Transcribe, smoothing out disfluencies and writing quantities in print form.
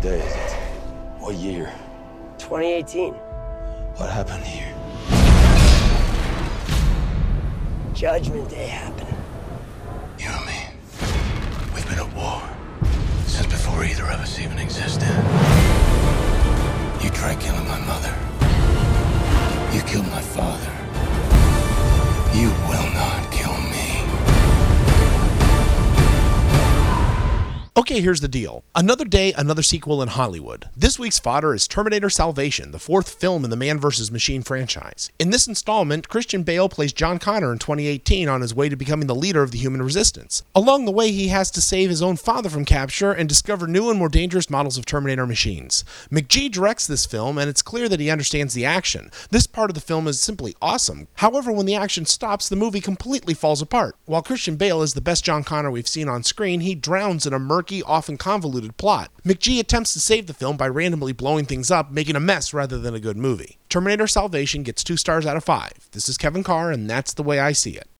day is it? What year? 2018. What happened here? Judgment Day happened. You and me, we've been at war since before either of us even existed. You tried killing my mother. You killed my father. You will not kill me. Okay, here's the deal. Another day, another sequel in Hollywood. This week's fodder is Terminator Salvation, the fourth film in the Man vs. Machine franchise. In this installment, Christian Bale plays John Connor in 2018 on his way to becoming the leader of the human resistance. Along the way, he has to save his own father from capture and discover new and more dangerous models of Terminator machines. McG directs this film, and it's clear that he understands the action. This part of the film is simply awesome. However, when the action stops, the movie completely falls apart. While Christian Bale is the best John Connor we've seen on screen, he drowns in a murky, often convoluted plot. McG attempts to save the film by randomly blowing things up, making a mess rather than a good movie. Terminator Salvation gets 2 stars out of 5. This is Kevin Carr, and that's the way I see it.